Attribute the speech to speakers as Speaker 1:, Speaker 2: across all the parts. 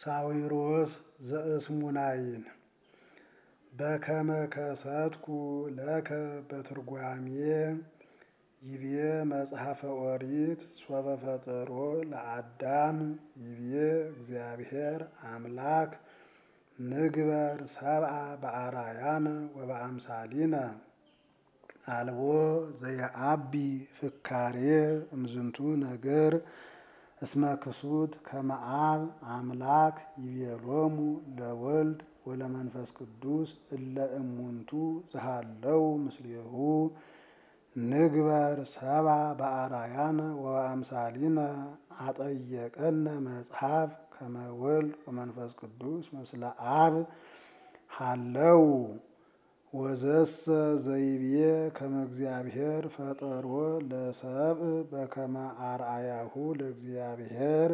Speaker 1: ሳዊሮስ ዘእስሙናይን በከመ ከሰትኩ ለከ በትርጓሜ ይቤ መጽሐፈ ኦሪት ሶበ ፈጠሮ ለአዳም ይቤ እግዚአብሔር አምላክ ንግበር ሰብአ በአርአያነ ወበአምሳሊነ አልቦ ዘየአቢ ፍካሬ እምዝንቱ ነገር እስመ ክሱት ከመ አብ አምላክ ይቤሎሙ ለወልድ ወለመንፈስ ቅዱስ እለ እሙንቱ ዘሃለው ምስሌሁ ንግበር ሰብአ በአርአያነ ወበአምሳሊነ አጠየቀነ መጽሐፍ ከመ ወልድ ወመንፈስ ቅዱስ ምስለ አብ ሃለው ወዘሰ ዘይቤ ከመ እግዚአብሔር ፈጠሮ ለሰብእ በከመ አርአያሁ ለእግዚአብሔር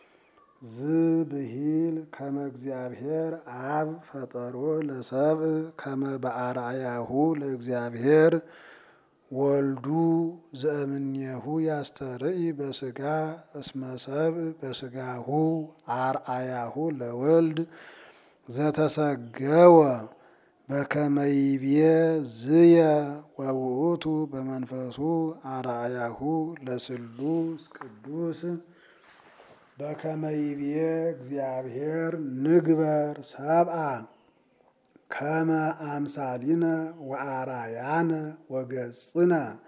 Speaker 1: ዝብሂል ከመ እግዚአብሔር አብ ፈጠሮ ለሰብእ ከመ በአርአያሁ ለእግዚአብሔር ወልዱ ዘእምኔሁ ያስተርኢ በስጋ እስመ ሰብእ በስጋሁ አርአያሁ ለወልድ ዘተሰገወ በከመ ይቤ ዝየ ወውእቱ በመንፈሱ አርአያሁ ለስሉስ ቅዱስ በከመ ይቤ እግዚአብሔር ንግበር ሰብአ ከመ አምሳሊነ ወአርአያነ ወገጽነ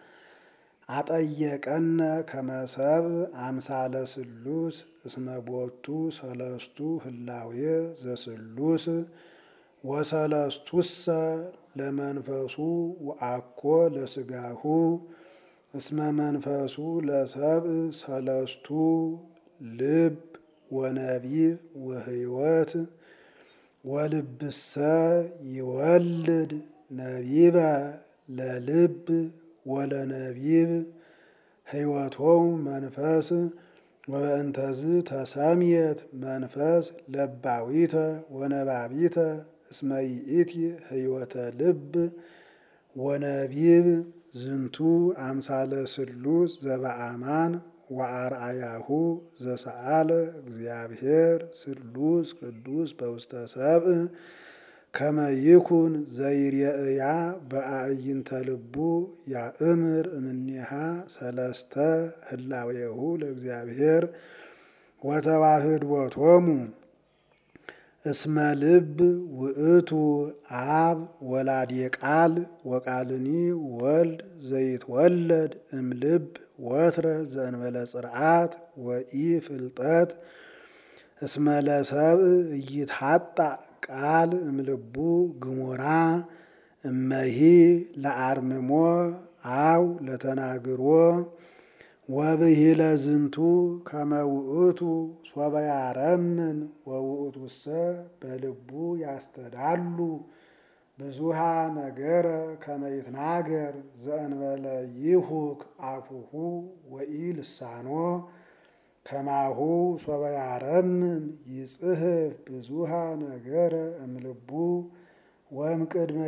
Speaker 1: አጠየቀነ ከመ ሰብእ አምሳለ ስሉስ እስመ ቦቱ ሰለስቱ ህላዌ ዘስሉስ ወሰለስቱሰ ለመንፈሱ ወአኮ ለስጋሁ እስመ መንፈሱ ለሰብእ ሰለስቱ ልብ ወነቢብ ወህይወት ወልብሰ ይወልድ ነቢበ ለልብ ወለነቢብ ህይወቶሙ መንፈስ ወበእንተዝ ተሰምየት መንፈስ ለባዊተ ወነባቢተ እስመ ይእቲ ህይወተ ልብ ወነቢብ ዝንቱ አምሳለ ስሉስ ዘበአማን ወአርአያሁ ዘሰአለ እግዚአብሔር ስሉስ ቅዱስ በውስተ ሰብእ ከመ ይኩን ዘይሬእያ በአዕይንተ ልቡ ያእምር እምኔሃ ሰለስተ ህላዌሁ ለእግዚአብሔር ወተዋህድዎቶሙ እስመ ልብ ውእቱ አብ ወላዴ ቃል ወቃልኒ ወልድ ዘይትወለድ እምልብ ወትረ ዘእንበለ ጽርዓት ወኢ ፍልጠት እስመ ለሰብእ ኢይትሐጣእ ቃል እምልቡ ግሙራ እመሂ ለአርምሞ አው ለተናግሮ ወብሂለ ዝንቱ ከመ ውእቱ ሶበ ያረምን ወውእቱሰ በልቡ ያስተዳሉ ብዙሃ ነገረ ከመ ይትናገር ዘእንበለ ይሁክ አፉሁ ወኢልሳኖ ከማሁ ሶበ ያረምን ይጽሕፍ ብዙሃ ነገረ እምልቡ ወእምቅድመ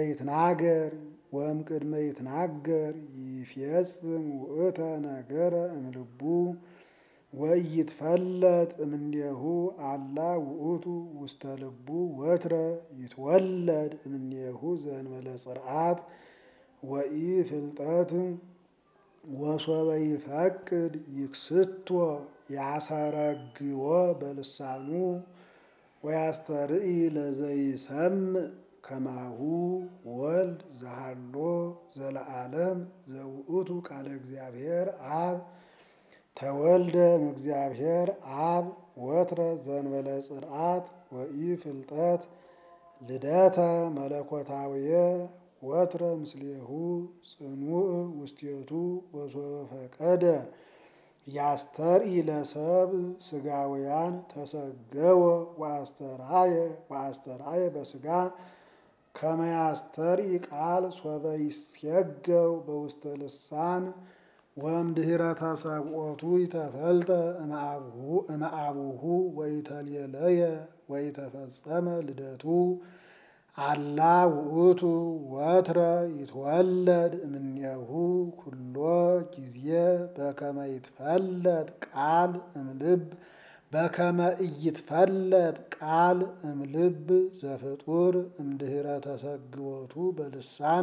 Speaker 1: ይትናገር ይፌጽም ውእተ ነገረ እምልቡ ወኢይትፈለጥ እምኔሁ አላ ውእቱ ውስተ ልቡ ወትረ ይትወለድ እምኔሁ ዘእንበለ ጽርዓት ወኢፍልጠት ወሶበ ይፈቅድ ይክስቶ ያሰረግዎ በልሳኑ ወያስተርኢ ለዘይሰምዕ ከማሁ ወልድ ዘሃሎ ዘለዓለም ዘውእቱ ቃለ እግዚአብሔር አብ ተወልደ እምእግዚአብሔር አብ ወትረ ዘእንበለ ጽርዓት ወኢፍልጠት ልደተ መለኮታውየ ወትረ ምስሌሁ ጽኑዕ ውስቴቱ ወሶበ ፈቀደ ያስተርኢ ለሰብእ ስጋውያን ተሰገወ ወአስተርአየ በስጋ ከመ ያስተርኢ ቃል ሶበ ይስየገው በውስተ ልሳን ወእምድኅረ ተሰብኦቱ ይተፈልጠ እምአቡሁ ወይተልየለየ ወይተፈጸመ ልደቱ አላ ውእቱ ወትረ ይትወለድ እምኔሁ ኩሎ ጊዜ በከመ ይትፈለጥ ቃል እምልብ በከመ ኢይትፈለጥ ቃል እምልብ ዘፍጡር እምድኅረ ተሰግወቱ በልሳን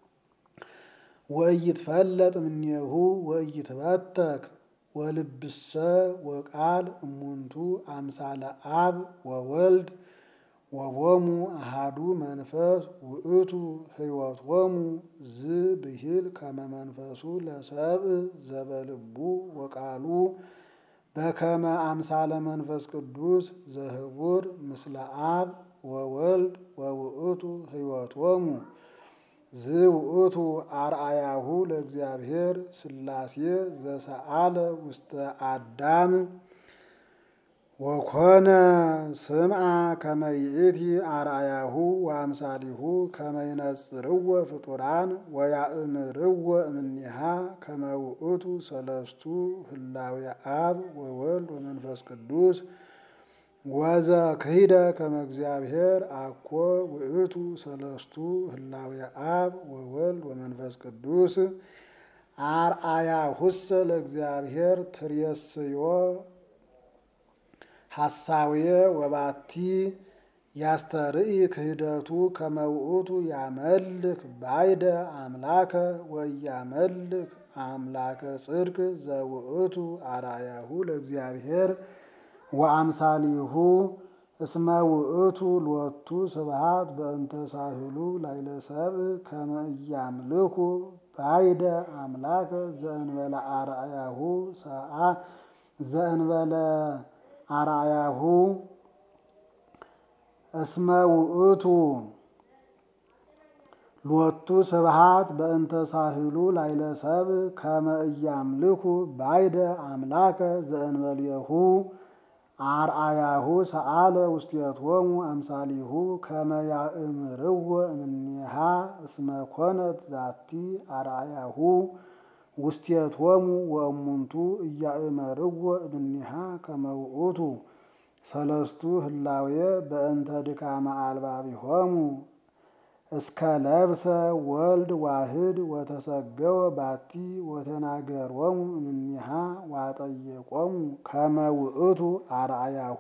Speaker 1: ወኢይትፈለጥ እምኔሁ ወኢይትበተክ ወልብሰ ወቃል እሙንቱ አምሳለ አብ ወወልድ ወቦሙ አሃዱ መንፈስ ውእቱ ሕይወቶሙ ዝብሂል ከመ መንፈሱ ለሰብእ ዘበልቡ ወቃሉ በከመ አምሳለ መንፈስ ቅዱስ ዘህቡር ምስለ አብ ወወልድ ወውእቱ ሕይወቶሙ ዝውእቱ አርአያሁ ለእግዚአብሔር ሥላሴ ዘሰአለ ውስተ አዳም ወኮነ ስምዐ ከመ ይእቲ አርአያሁ ወአምሳሊሁ ከመ ይነጽርዎ ፍጡራን ወያእምርዎ እምኔሃ ከመ ውእቱ ሰለስቱ ህላዌ አብ ወወልድ ወመንፈስ ቅዱስ ወዘክሂደ ከመ እግዚአብሔር አኮ ውእቱ ሰለስቱ ህላዌ አብ ወወልድ ወመንፈስ ቅዱስ አርአያሁሰ ለእግዚአብሔር ትርእስዮ ሐሳዌ ወባቲ ያስተርኢ ክህደቱ ከመ ውእቱ ያመልክ ባይደ አምላከ ወያመልክ አምላከ ጽድቅ ዘውእቱ አርአያሁ ለእግዚአብሔር ወአምሳሊሁ እስመ ውእቱ ሎቱ ስብሐት በእንተ ሳህሉ ላዕለ ሰብእ ከመ ኢያምልኩ ባይደ አምላከ ዘእንበለ አርአያሁ ዘእንበለ አርአያሁ እስመ ውእቱ ሎቱ ስብሐት በእንተ ሳህሉ ላዕለ ሰብእ ከመ ኢያምልኩ ባይደ አምላከ ዘእንበሌሁ አርአያሁ ሰአለ ውስቴቶሙ አምሳሊሁ ከመ ያእምርዎ እምኔሃ እስመ ኮነት ዛቲ አርአያሁ ውስቴቶሙ ወእሙንቱ እያእመርዎ እምኔሃ ከመ ውእቱ ሰለስቱ ህላዌ በእንተ ድካመ አልባቢሆሙ እስከ ለብሰ ወልድ ዋህድ ወተሰገወ ባቲ ወተናገሮሙ እምኔሃ ዋጠየቆሙ ከመ ውእቱ አርአያሁ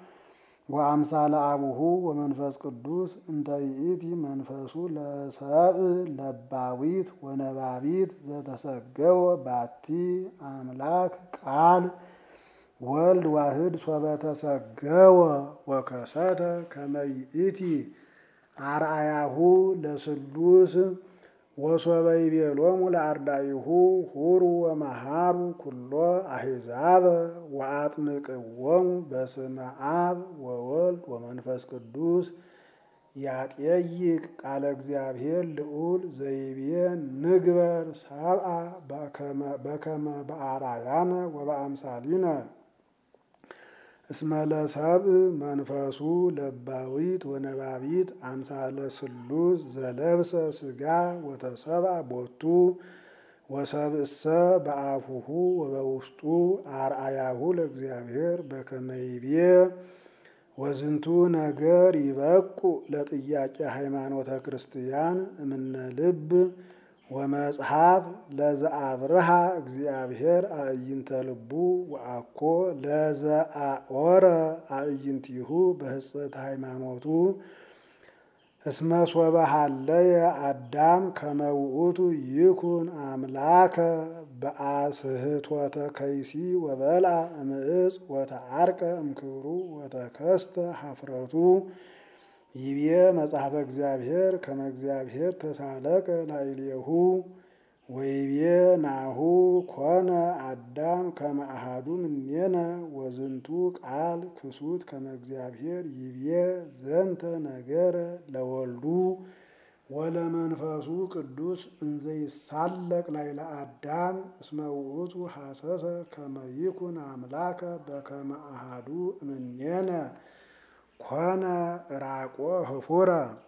Speaker 1: ወአምሳለ አቡሁ ወመንፈስ ቅዱስ እንተ ይእቲ መንፈሱ ለሰብእ ለባዊት ወነባቢት ዘተሰገወ ባቲ አምላክ ቃል ወልድ ዋህድ ሶበ ተሰገወ ወከሰተ ከመ ይእቲ አርአያሁ ለስሉስ ወሶበ ይቤሎሙ ለአርዳኢሁ ሁሩ ወመሃሩ ኩሎ አሕዛበ ወአጥምቅዎሙ በስመ አብ ወወልድ ወመንፈስ ቅዱስ ያጠይቅ ቃለ እግዚአብሔር ልዑል ዘይቤ ንግበር ሰብአ በከመ በአርአያነ ወበአምሳሊነ እስመ ለሰብእ መንፈሱ ለባዊት ወነባቢት አምሳለ ስሉስ ዘለብሰ ሥጋ ወተሰብአ ቦቱ ወሰብእሰ በአፉሁ ወበውስጡ አርአያሁ ለእግዚአብሔር በከመ ይቤ ወዝንቱ ነገር ይበቁ ለጥያቄ ሃይማኖተ ክርስቲያን እምነ ልብ ወመጽሐፍ ለዘአብርሃ እግዚአብሔር አዕይንተ ልቡ ወአኮ ለዘአኦረ አዕይንቲሁ በህጸት ሃይማኖቱ እስመ ሶበ ሀለየ አዳም ከመ ውእቱ ይኩን አምላከ በአስህቶተ ከይሲ ወበልዐ እምዕፅ ወተዓርቀ እምክብሩ ወተከስተ ኀፍረቱ ይቤ መጽሐፈ እግዚአብሔር ከመ እግዚአብሔር ተሳለቀ ላዕሌሁ ወይቤ ናሁ ኮነ አዳም ከመ አሐዱ እምኔነ ወዝንቱ ቃል ክሱት ከመ እግዚአብሔር ይቤ ዘንተ ነገረ ለወልዱ ወለመንፈሱ ቅዱስ እንዘ ይሳለቅ ላዕለ አዳም እስመ ውእቱ ሐሰሰ ከመ ይኩን አምላከ በከመ አሐዱ እምኔነ ኮነ ራቆ ህፉረ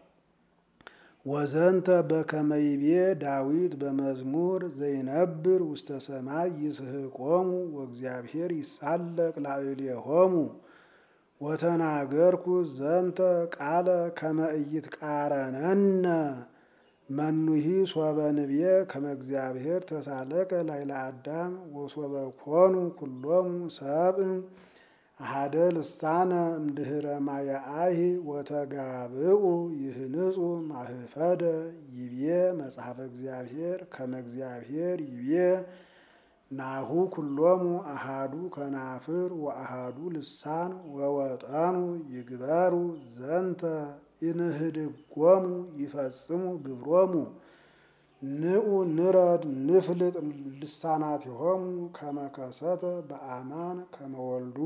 Speaker 1: ወዘንተ በከመ ይቤ ዳዊት በመዝሙር ዘይነብር ውስተ ሰማይ ይስሕቆሙ ወእግዚአብሔር ይሳለቅ ላዕሌሆሙ ወተናገርኩ ዘንተ ቃለ ከመ ኢይትቃረነነ መኑሂ ሶበ ንቤ ከመ እግዚአብሔር ተሳለቀ ላዕለ አዳም ወሶበ ኮኑ ኩሎሙ ሰብእ አሐደ ልሳነ እምድኅረ ማያአህ ወተጋብኡ ይህንጹ ማህፈደ ይቤ መጽሐፈ እግዚአብሔር ከመ እግዚአብሔር ይቤ ናሁ ኩሎሙ አሃዱ ከናፍር ወአሃዱ ልሳን ወወጠኑ ይግበሩ ዘንተ ኢንህድጎሙ ይፈጽሙ ግብሮሙ ንዑ ንረድ ንፍልጥ ልሳናቲሆሙ ከመ ከሰተ በአማን ከመ ወልዱ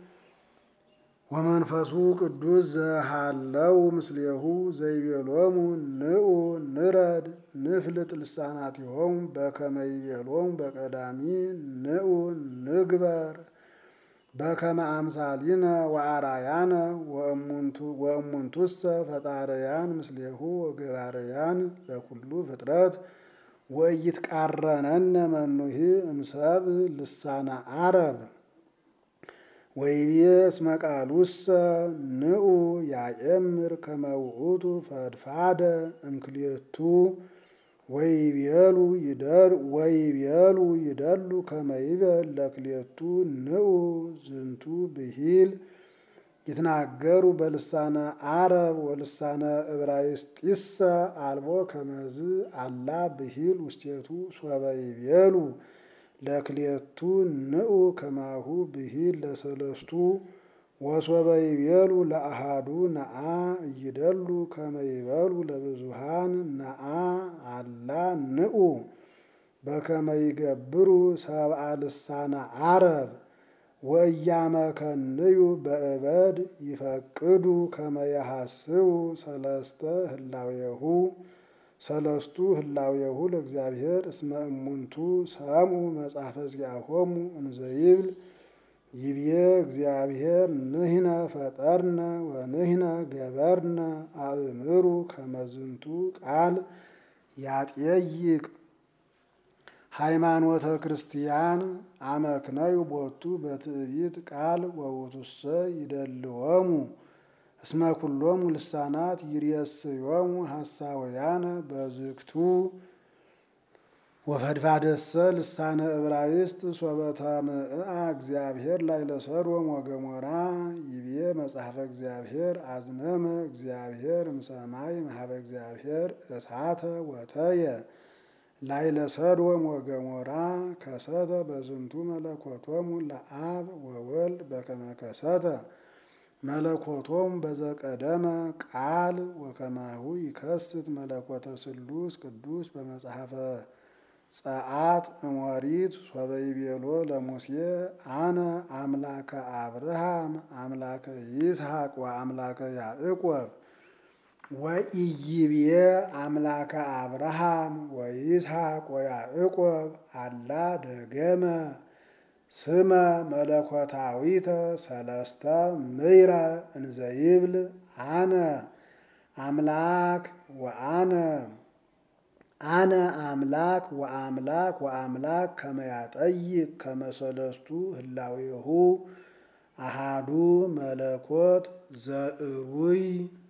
Speaker 1: ወመንፈሱ ቅዱስ ዘሃለው ምስሌሁ ዘይቤሎሙ ንዑ ንረድ ንፍልጥ ልሳናቲሆሙ በከመ ይቤሎሙ በቀዳሚ ንዑ ንግበር በከመ አምሳሊነ ወአራያነ ወእሙንቱሰ ፈጣርያን ምስሌሁ ወገባርያን ለኩሉ ፍጥረት ወኢይትቃረነነ መኑሂ እምሰብእ ልሳነ አረብ ወይቤ እስመ ቃሉሰ ንዑ ያእምር ከመ ውእቱ ፈድፋደ እምክልኤቱ ወይቤሉ ይደሉ ከመ ይበል ለክልኤቱ ንዑ ዝንቱ ብሂል ይትናገሩ በልሳነ አረብ ወልሳነ ዕብራይስጢሰ አልቦ ከመዝ አላ ብሂል ውስቴቱ ሶበ ይቤሉ ለክልኤቱ ንዑ ከማሁ ብሂል ለሰለስቱ ወሶበ ይቤሉ ለአሃዱ ነአ እይደሉ ከመ ይበሉ ለብዙሃን ነአ አላ ንዑ በከመ ይገብሩ ሰብአ ልሳነ አረብ ወእያመከንዩ በእበድ ይፈቅዱ ከመ ያሐስቡ ሰለስቱ ህላዌሁ ለእግዚአብሔር እስመ እሙንቱ ሰምዑ መጽሐፈ ዚአሆሙ እንዘይብል ይቤ እግዚአብሔር ንሕነ ፈጠርነ ወንሕነ ገበርነ አእምሩ ከመ ዝንቱ ቃል ያጥየይቅ ሃይማኖተ ክርስቲያን አመክነዩ ቦቱ በትዕቢት ቃል ወውእቱሰ ይደልዎሙ እስመ ኩሎሙ ልሳናት ይሬስዮሙ ሐሳውያነ በዝግቱ ወፈድፋደሰ ልሳነ ዕብራይስጥ ሶበ ተምዕአ እግዚአብሔር ላዕለ ሰዶም ወገሞራ ይቤ መጽሐፈ እግዚአብሔር አዝነመ እግዚአብሔር እምሰማይ እምኀበ እግዚአብሔር እሳተ ወተየ ላዕለ ሰዶም ወገሞራ ከሰተ በዝንቱ መለኮቶሙ ለአብ ወወልድ በከመ ከሰተ መለኮቶሙ በዘቀደመ ቃል ወከማሁ ይከስት መለኮተ ስሉስ ቅዱስ በመጽሐፈ ጸአት እሞሪት ሶበ ይቤሎ ለሙሴ አነ አምላከ አብርሃም አምላከ ይስሐቅ ወአምላከ ያዕቆብ ወኢይቤ አምላከ አብርሃም ወይስሐቅ ወያዕቆብ አላ ደገመ ስመ መለኮታዊተ ሰለስተ ምይረ እንዘይብል አነ አምላክ ወአምላክ ከመ ያጠይቅ ከመ ሰለስቱ ህላዌሁ አሃዱ መለኮት ዘእሩይ